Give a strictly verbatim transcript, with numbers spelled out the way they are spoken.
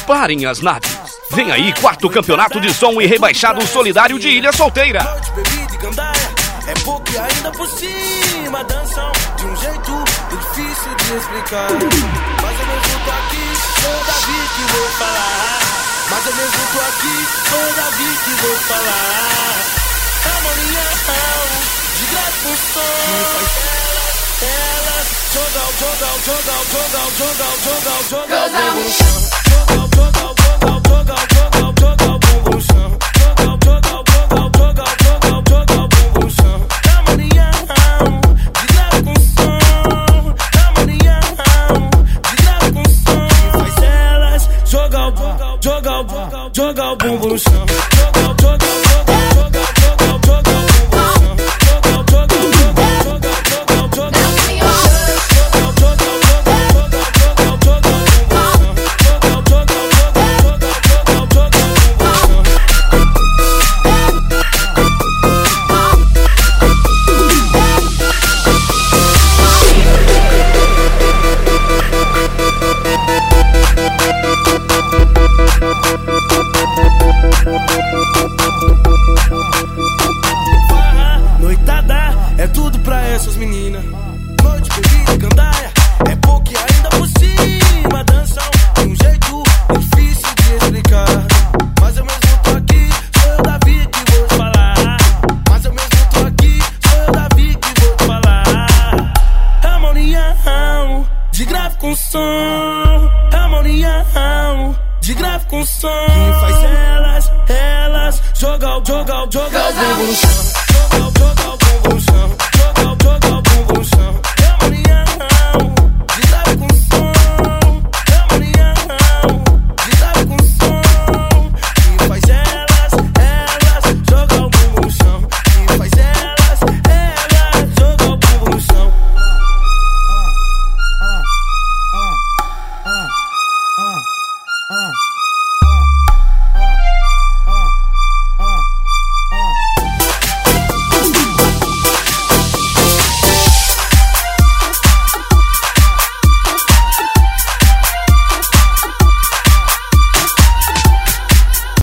Parem as naves. Vem aí, quarto campeonato de som e rebaixado solidário de Ilha Solteira. É porque ainda por cima dançam de um jeito difícil de explicar. Mas eu mesmo tô aqui, sou o Davi que vou falar. Mas eu mesmo tô aqui, sou o Davi que vou falar. Harmonia de grave com som. Elas jogam, jogam, jogam, jogam, jogam, jogam, jogam, jogam no chão. Jogam, jogam, jogam, jogam, jogam, jogam, bumbum no chão. Jogam, jogam, jogam, jogam, jogam, jogam, bumbum no chão. Harmonia de grave com som. Harmonia de grave com som. Faz elas jogar, jogar, jogar, jogar o bumbum no chão. Jogar, jogar, jogar, jogar, jogar, jogar o bumbum no chão. Jogar, jogar, jogar, jogar, jogar, jogar. Noitada é tudo pra essas meninas. Noite, bebida e gandaia. É porque ainda por cima dançam de um jeito difícil de explicar. Mas eu mesmo tô aqui, sou eu Davi que vou te falar. Mas eu mesmo tô aqui, sou eu Davi que vou te falar. Harmonia de grave com som. Harmonia de grave com som. Que faz elas, elas jogar, jogar, jogar o bumbum no chão. Jogar, jogar,